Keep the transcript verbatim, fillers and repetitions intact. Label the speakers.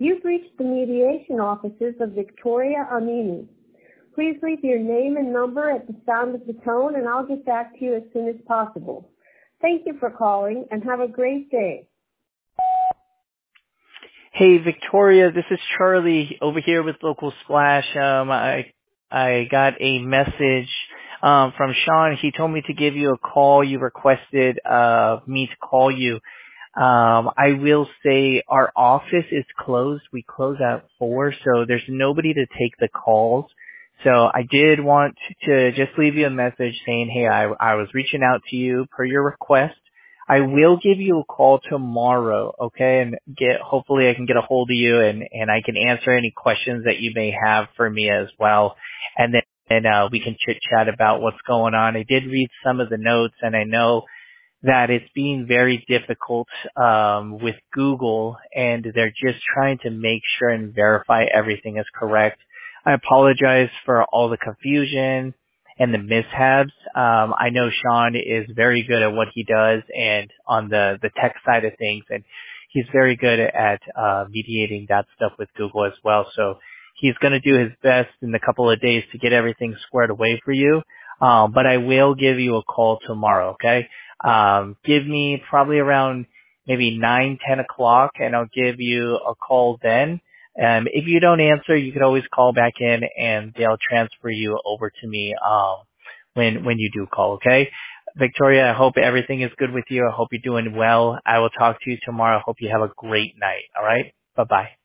Speaker 1: You've reached the mediation offices of Victoria Amini. Please leave your name and number at the sound of the tone, and I'll get back to you as soon as possible. Thank you for calling, and have a great day.
Speaker 2: Hey, Victoria, this is Charlie over here with Local Splash. Um, I I got a message um, from Sean. He told me to give you a call. You requested uh, me to call you. Um, I will say our office is closed. We close at four, so there's nobody to take the calls. So I did want to just leave you a message saying, hey, I, I was reaching out to you per your request. I will give you a call tomorrow, okay, and get hopefully I can get a hold of you and, and I can answer any questions that you may have for me as well. And then and, uh, we can chit chat about what's going on. I did read some of the notes, and I know that it's being very difficult um, with Google, and they're just trying to make sure and verify everything is correct. I apologize for all the confusion and the mishaps. Um, I know Sean is very good at what he does and on the, the tech side of things, and he's very good at uh, mediating that stuff with Google as well. So he's going to do his best in a couple of days to get everything squared away for you. Um, but I will give you a call tomorrow, okay? Um, give me probably around maybe nine, ten o'clock, and I'll give you a call then. Um, if you don't answer, you could always call back in, and they'll transfer you over to me um, when when you do call. Okay, Victoria, I hope everything is good with you. I hope you're doing well. I will talk to you tomorrow. I hope you have a great night. All right, bye bye.